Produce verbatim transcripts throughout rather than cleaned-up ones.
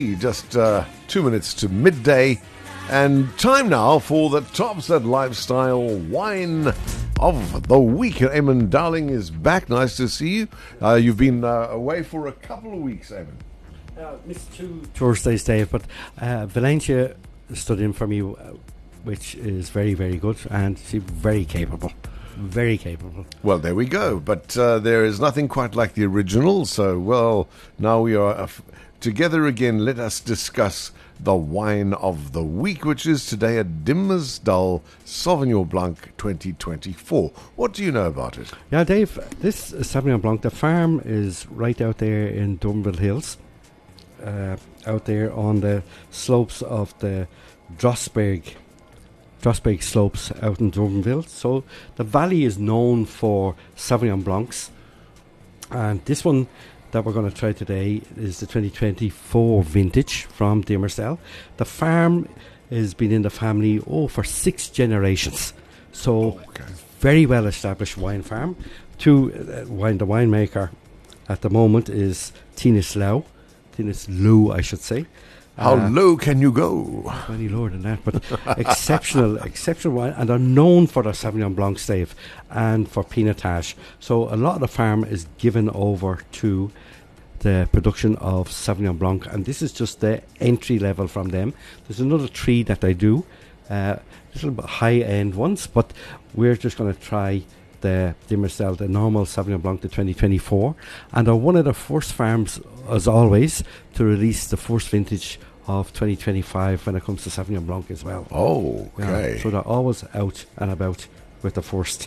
Just uh, two minutes to midday, and time now for the Topset Lifestyle Wine of the Week. Eamon Darling is back. Nice to see you. Uh, you've been uh, away for a couple of weeks, Eamon. Uh, missed two Thursdays, Dave, but uh, Valencia stood in for me, uh, which is very, very good, and she's very capable. Very capable. Well, there we go. But uh, there is nothing quite like the original, so, well, now we are... Uh, f- Together again, let us discuss the wine of the week, which is today a Dimmersdal Sauvignon Blanc twenty twenty-four. What do you know about it? Yeah, Dave, this Sauvignon Blanc, the farm is right out there in Dumbville Hills, uh, out there on the slopes of the Drossberg, Drossberg slopes out in Dumbville. So the valley is known for Sauvignon Blancs, and this one that we're going to try today is the twenty twenty-four vintage from Dimmersdal. The farm has been in the family oh for six generations, so okay. Very well established wine farm. To uh, wine, the winemaker at the moment is Tinus Lau, Tinus Lou, I should say. How uh, low can you go? Any lower than that, but exceptional, exceptional wine, and they're known for their Sauvignon Blanc, Dave, and for Pinotage. So a lot of the farm is given over to the production of Sauvignon Blanc, and this is just the entry level from them. There's another three that they do, uh, little bit high-end ones, but we're just going to try the Dimmersdal, the normal Sauvignon Blanc, the twenty twenty-four, and are one of the first farms, as always, to release the first vintage of twenty twenty-five when it comes to Sauvignon Blanc as well. Oh, okay. Yeah, so they're always out and about with the first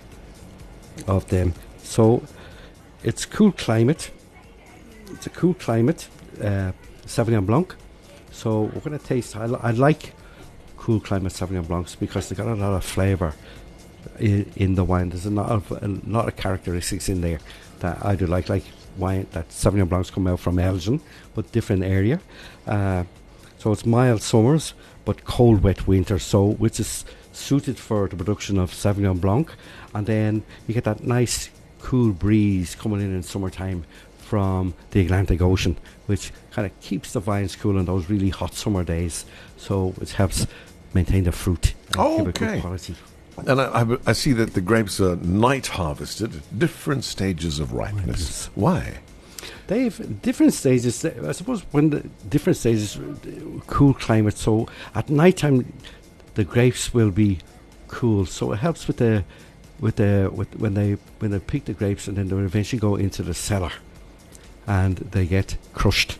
of them. So it's cool climate. It's a cool climate, uh, Sauvignon Blanc. So we're going to taste. I, li- I like cool climate Sauvignon Blancs because they got a lot of flavour in, in the wine. There's a lot of a lot of characteristics in there that I do like, like wine that Sauvignon Blancs come out from Elgin, but different area. Uh, so it's mild summers, but cold, wet winters. So which is suited for the production of Sauvignon Blanc, and then you get that nice cool breeze coming in in summertime from the Atlantic Ocean, which kind of keeps the vines cool on those really hot summer days. So it helps maintain the fruit and Oh, give it good okay. quality. And I, I, I see that the grapes are night harvested at different stages of ripeness. Why? They have different stages. I suppose when the different stages, uh, cool climate. So at night time, the grapes will be cool. So it helps with the with the with when they when they pick the grapes, and then they will eventually go into the cellar, and they get crushed.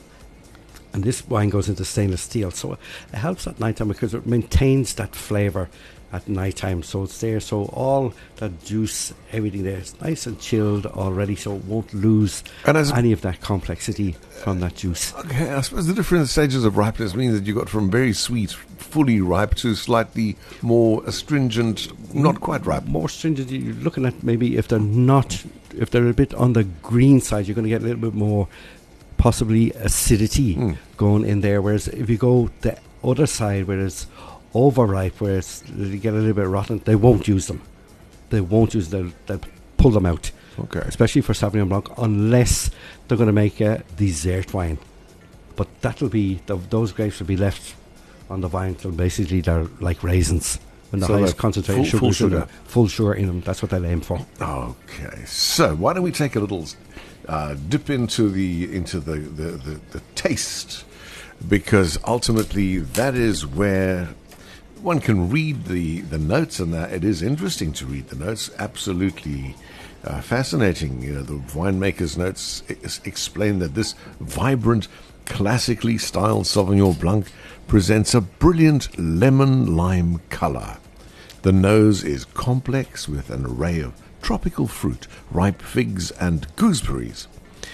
And this wine goes into stainless steel, so it helps at night time because it maintains that flavour at night time. So it's there, so all that juice, everything there is nice and chilled already, so it won't lose And as any of that complexity from that juice. Okay, I suppose the different stages of ripeness means that you got from very sweet, fully ripe, to slightly more astringent, not quite ripe. More stringent, you're looking at maybe if they're not, if they're a bit on the green side, you're going to get a little bit more possibly acidity Mm. going in there, whereas if you go the other side where it's overripe, where it's, you get a little bit rotten, they won't use them. They won't use them, they'll, they'll pull them out. Okay. Especially for Sauvignon Blanc, unless they're going to make a dessert wine. But that'll be, th- those grapes will be left on the vine till basically they're like raisins. When the So highest like concentrated full- sugar, full sugar, sugar. full sugar in them, that's what they'll aim for. Okay, so why don't we take a little uh, dip into the into the, the, the, the taste, because ultimately that is where one can read the, the notes, and that it is interesting to read the notes. Absolutely uh, fascinating. You know, the winemaker's notes ex- explain that this vibrant, classically styled Sauvignon Blanc presents a brilliant lemon lime color. The nose is complex with an array of tropical fruit, ripe figs and gooseberries.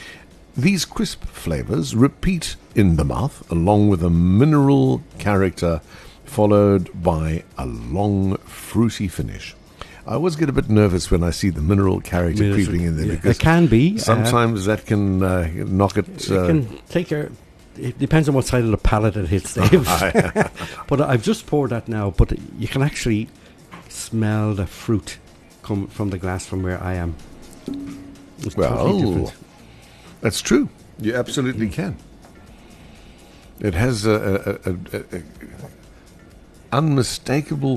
These crisp flavors repeat in the mouth, along with a mineral character followed by a long fruity finish. I always get a bit nervous when I see the mineral character Minerals, creeping in there, yeah. because It can be. uh, sometimes that can uh, knock it. It Uh, can take your. It depends on what side of the palate it hits, Dave. But I've just poured that now. But you can actually smell the fruit come from the glass from where I am. It's totally well, different. that's true. You absolutely can. It has a, a, a, a, a unmistakable.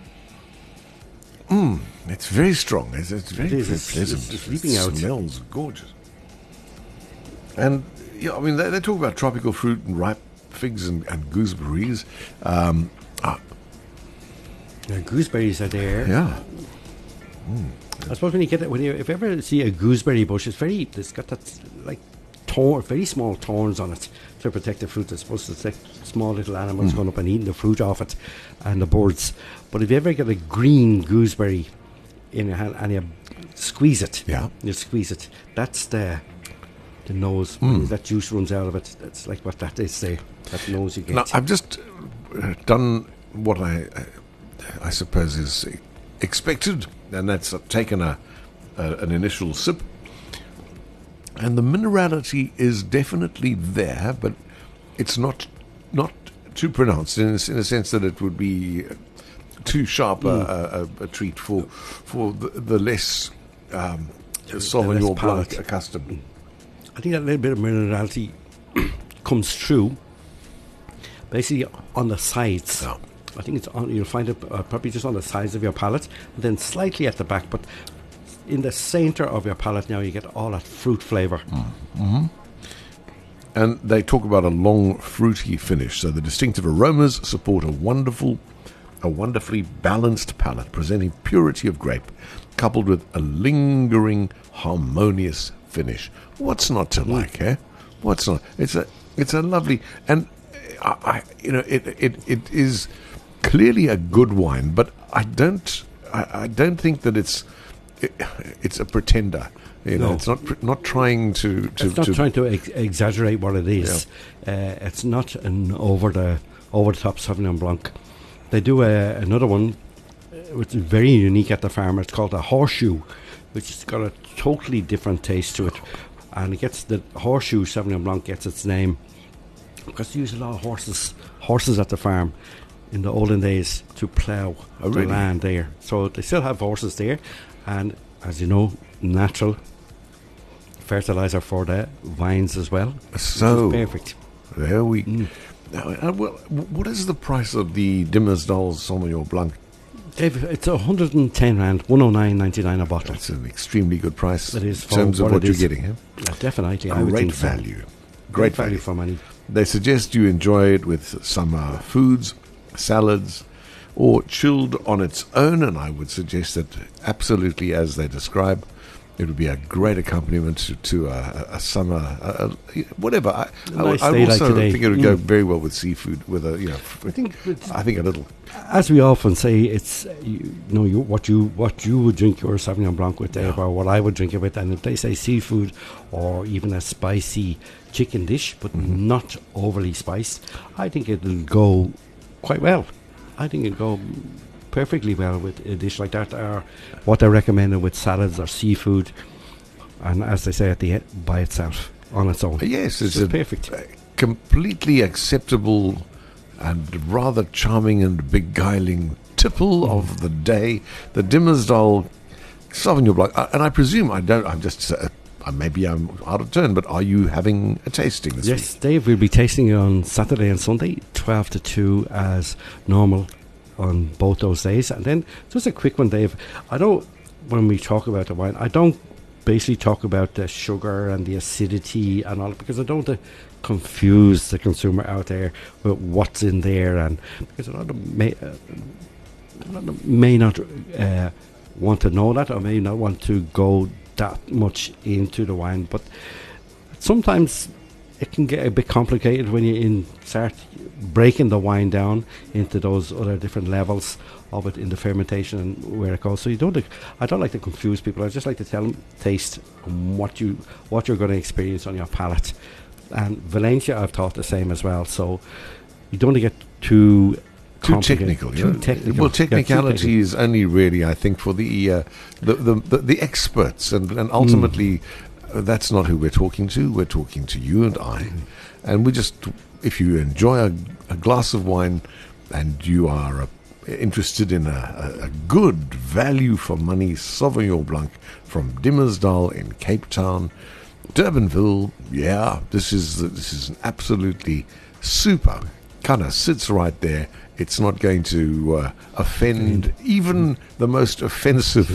Mm, it's very strong. It's, it's very, It is. very It's- pleasant. it's- it's leaping it out. smells gorgeous. And yeah, I mean they, they talk about tropical fruit and ripe figs and, and gooseberries. Um, ah, The gooseberries are there. yeah, I suppose when you get it, when you if you ever see a gooseberry bush, it's very it's got that like thorn, very small thorns on it to protect the fruit. It's supposed to protect small little animals going up and eating the fruit off it and the birds. But if you ever get a green gooseberry in your hand and you squeeze it, Yeah. you squeeze it. That's the the nose. When that juice runs out of it. That's like what that is there. That nose you get. now I've just uh, done what I uh, I suppose is expected, and that's uh, taken a, a an initial sip, and the minerality is definitely there, but it's not not too pronounced in a, in a sense that it would be too sharp a, a, a treat for for the, the less um, Sauvignon Blanc palate. accustomed. I think that little bit of minerality comes through basically on the sides. Yeah. I think it's on. You'll find it uh, probably just on the sides of your palate, and then slightly at the back. But in the center of your palate now, you get all that fruit flavor. And they talk about a long, fruity finish. So the distinctive aromas support a wonderful, a wonderfully balanced palate, presenting purity of grape, coupled with a lingering, harmonious finish. What's not to like, eh? What's not? It's a, it's a lovely, and I, I you know, it, it, it is clearly a good wine, but I don't, I, I don't think that it's, it, it's a pretender. You know, No. it's not pr- not trying to to, It's not to trying to ex- exaggerate what it is. Uh, it's not an over the over the top Sauvignon Blanc. They do a, another one, uh, which is very unique at the farm. It's called a horseshoe, which has got a totally different taste to it, and it gets the horseshoe Sauvignon Blanc gets its name because they use a lot of horses horses at the farm in the olden days to plough Oh, the really? land there. So they still have horses there, and as you know, natural fertilizer for the vines as well. So It's perfect. there we. Mm. Now, uh, well, what is the price of the Dimmersdal Sauvignon Blanc? Dave, it's one hundred ten rand, one oh nine ninety-nine a bottle. That's an extremely good price It is in for terms of what what it you're is. getting. Eh? Uh, definitely, I would Great think so. value. Great value. for money. They suggest you enjoy it with summer foods, salads, or chilled on its own. And I would suggest that absolutely, as they describe, it would be a great accompaniment to, to a, a summer, a, a, whatever. I, A I, nice I day like also today. think it would go Mm. very well with seafood. With a, you know, I think, it's, I think a little. as we often say, it's uh, you know you, what you what you would drink your Sauvignon Blanc with, Dave, Yeah. or what I would drink it with. And if they say seafood or even a spicy chicken dish, but Mm-hmm. not overly spiced, I think it'll go quite well. I think it'll go perfectly well with a dish like that, or what they're recommending with salads or seafood. And as they say at the end, by itself, on its own. Yes, it's just a perfect. a completely acceptable and rather charming and beguiling tipple of the day, the Dimmersdal Sauvignon Blanc. Uh, and I presume I don't. I'm just. Uh, uh, maybe I'm out of turn, but are you having a tasting this Yes, Dave, we'll be tasting it on Saturday and Sunday, twelve to two as normal on both those days. And then just a quick one, Dave. I don't, when we talk about the wine, I don't basically talk about the sugar and the acidity and all, because I don't want to confuse the consumer out there with what's in there, and because a lot of them may, uh, a lot of them may not uh, want to know that, or may not want to go that much into the wine, but sometimes it can get a bit complicated when you in start breaking the wine down into those other different levels of it in the fermentation and where it goes. So you don't. I don't like to confuse people. I just like to tell them taste what you what you're going to experience on your palate. And Valencia, I've thought the same as well. So you don't want to get too Too complicated, technical, too yeah. technical. Well, Yeah, too technicality technical. is only really, I think, for the uh, the, the, the the experts, and and ultimately, uh, that's not who we're talking to. We're talking to you and I, and we just, if you enjoy a, a glass of wine, and you are uh, interested in a, a, a good value for money Sauvignon Blanc from Dimmersdal in Cape Town, Durbanville, yeah, this is this is an absolutely super. Kind of sits right there. It's not going to uh, offend even the most offensive.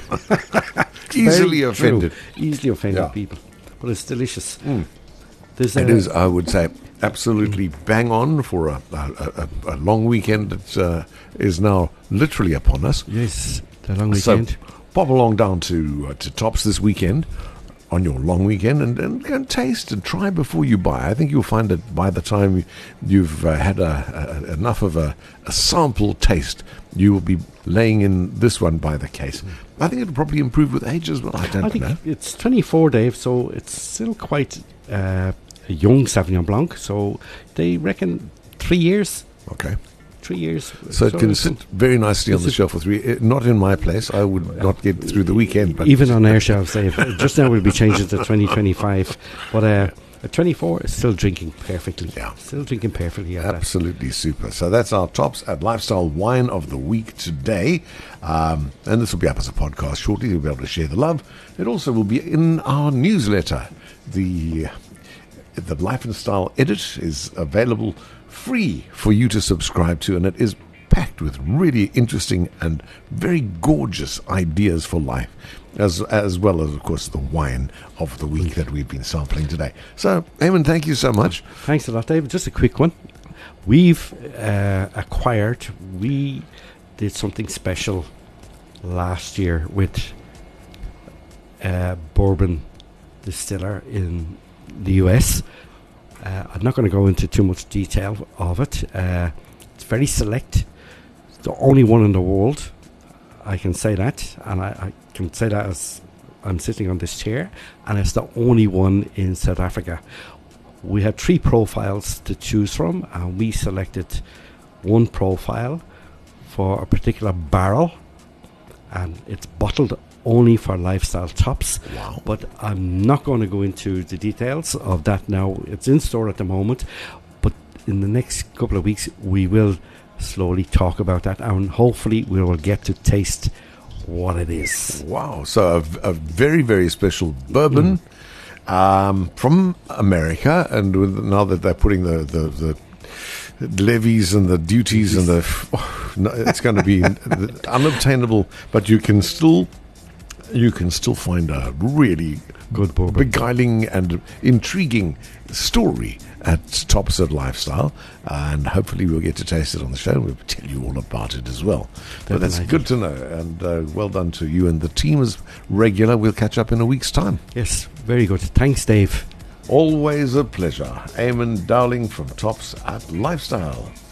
Easily Very offended. true. Easily offended Yeah. people. But it's delicious. Mm. There's It a- is, I would say, absolutely bang on for a, a, a, a long weekend that uh, is now literally upon us. Yes, the long So weekend. pop along down to uh, to Tops this weekend on your long weekend and, and go and taste and try before you buy. I think you'll find that by the time you've uh, had a, a, enough of a, a sample taste, you will be laying in this one by the case. I think it'll probably improve with age as well. I don't I think know. it's twenty-four, Dave, so it's still quite uh, a young Sauvignon Blanc. So they reckon three years. Okay. Three years. So it can it's- sit very nicely on it's the a- shelf for three. uh, Not in my place. I would not get through the weekend. But Even on air shelves, Dave. Just now we'll be changing to twenty twenty-five. But uh, at twenty-four, it's still drinking perfectly. Yeah. Still drinking perfectly. At that. absolutely super. So that's our Tops at Lifestyle Wine of the Week today. Um, and this will be up as a podcast shortly. You'll be able to share the love. It also will be in our newsletter. The the Life and Style Edit is available free for you to subscribe to, and it is packed with really interesting and very gorgeous ideas for life, as as well as, of course, the wine of the week that we've been sampling today. So, Eamon, thank you so much. Thanks a lot, David. Just a quick one. We've uh, acquired, we did something special last year with uh, Bourbon Distiller in the U S. Uh, I'm not going to go into too much detail of it. Uh, it's very select. It's the only one in the world. I can say that, and I, I can say that as I'm sitting on this chair, and it's the only one in South Africa. We had three profiles to choose from, and we selected one profile for a particular barrel, and it's bottled only for Lifestyle Tops. Wow. But I'm not going to go into the details of that now. It's in store at the moment, but in the next couple of weeks we will slowly talk about that, and hopefully we will get to taste what it is. Wow. So a, a very, very special bourbon um, from America. And with, now that they're putting the, the, the levies and the duties and the... Oh, no, it's going to be unobtainable, but you can still... You can still find a really Good bourbon. beguiling and intriguing story at Tops at Lifestyle, and hopefully we'll get to taste it on the show. We'll tell you all about it as well. But that's Definitely. good to know, and uh, well done to you and the team as regular. We'll catch up in a week's time. Yes, very good. Thanks, Dave. Always a pleasure. Eamon Dowling from Tops at Lifestyle.